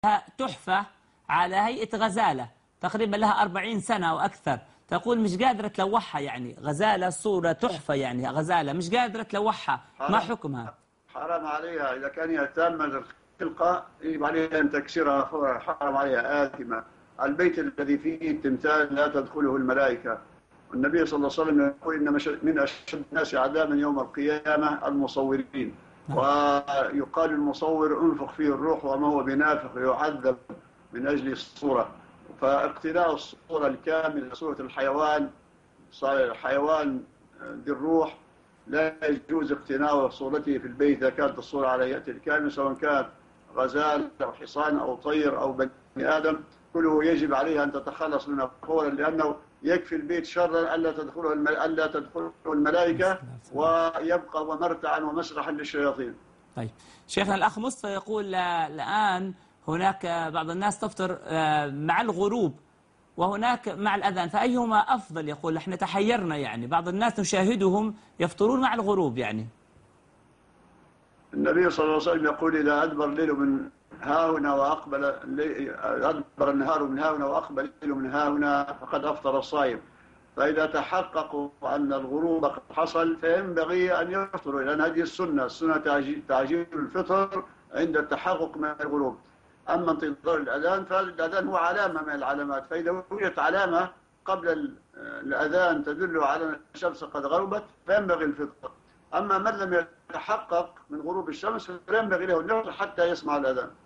تحفة على هيئة غزالة تقريبا لها 40 سنة أو أكثر، تقول مش قادرة تلوحها، يعني غزالة صورة تحفة، يعني غزالة مش قادرة تلوحها، ما حكمها؟ حرام عليها إذا كان هي تامة الخلقة، يجب عليها أن تكسرها، حرام عليها، آثمة. البيت الذي فيه التمثال لا تدخله الملائكة. والنبي صلى الله عليه وسلم يقول إن من أشد الناس عذابا يوم القيامة المصورين، ويقال المصور انفخ فيه الروح وما هو بنافخ، يعذب من أجل الصورة. فاقتناء الصورة الكاملة، صورة الحيوان، الحيوان ذي الروح، لا يجوز اقتناء صورته في البيت إذا كانت الصورة على هيئته الكاملة، سواء كان غزال أو حصان أو طير أو بني آدم، كله يجب عليها أن تتخلص منه فورا، لأنه يكفي البيت شرا ألا تدخله الملائكة، ويبقى ومرتعا ومسرحا للشياطين. طيب شيخنا، الأخ مصطفى يقول الآن هناك بعض الناس تفطر مع الغروب وهناك مع الأذان، فأيهما أفضل؟ يقول احنا تحيرنا، يعني بعض الناس نشاهدهم يفطرون مع الغروب يعني. النبي صلى الله عليه وسلم يقول إذا أدبر الليل من ها هنا وأقبل أدبر النهار من ها هنا وأقبل الليل من ها هنا فقد أفطر الصائم. فإذا تحققوا أن الغروب قد حصل فينبغي أن يفطروا، لأن هذه السنة تعجيل الفطر عند التحقق من الغروب. أما انتظار الأذان فالأذان هو علامة من العلامات، فإذا وجدت علامة قبل الأذان تدل على أن الشمس قد غربت فينبغي الفطر. أما من لم يتحقق من غروب الشمس فينبغي له النفطر حتى يسمع الأذان.